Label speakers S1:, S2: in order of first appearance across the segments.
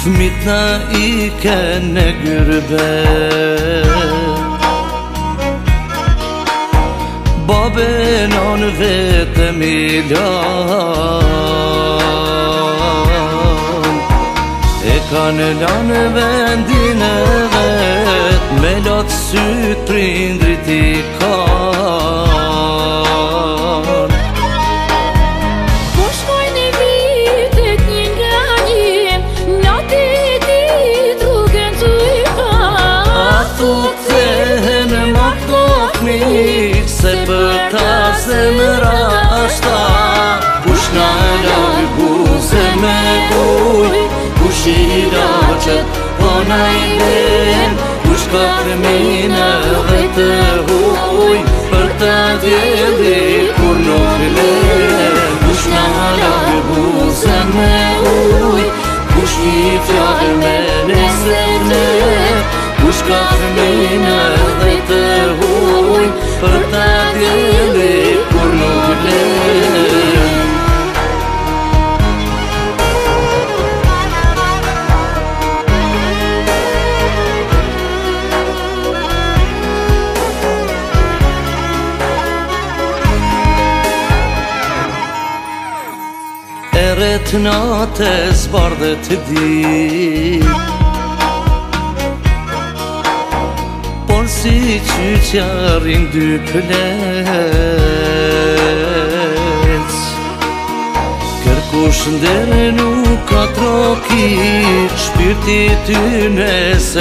S1: Fmitna I ken në gyrbet, babe nanë vetëm I lan, e kanë lanë vendin e vet, me latë sytë prindrit I kanë. Se për ta zemra ashta, kush na laj buze me uj, kush I laqet po na I ven, kush ka fëmina dhe të huj, për ta djeli kur nuk len. Kush na laj buze me uj, kush I fjallë me nesër, kush ka fëmina dhe të huj, për ta djeli kur nuk len. Eret natës bardhët të dit, si qyqarin dy plec, kërkush ndere nuk ka trokit, shpirti tyne se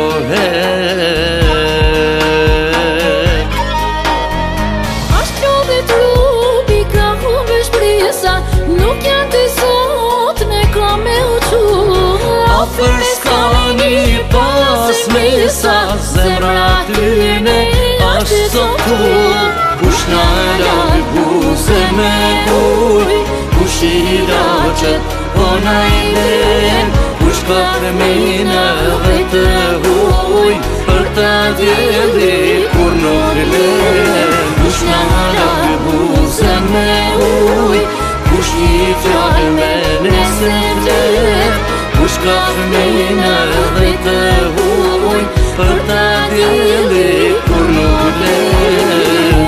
S1: qpohet.
S2: Ashtë lodhe trupi ka humbe shpresa, nuk janë të sot me ka me uqu.
S1: Afer s'ka një pas mesa, zemra tyne ashtë sotu. Kush na laj buze me uj, kush I laqet po na I len, kush ka fëmina dhe të huj, për ta djeli kur nuk len. Kush na laj buze me uj, kush I fjallë me nesër, kush ka fëmina dhe të huj, për ta djeli kur nuk len.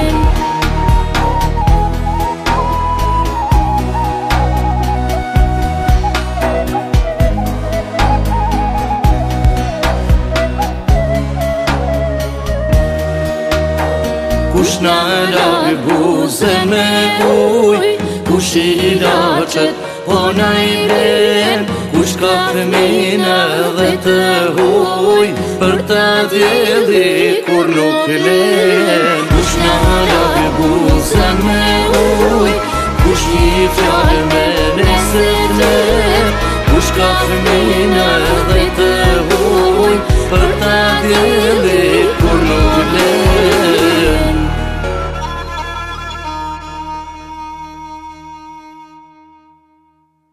S1: Kush na laj buze me uj, kush I laqet po na I len, kush ka fëmina dhe të huj, për ta djeli kur nuk len. Kush na laj buze me uj, kush I fjallë me nesër, kush ka fëmina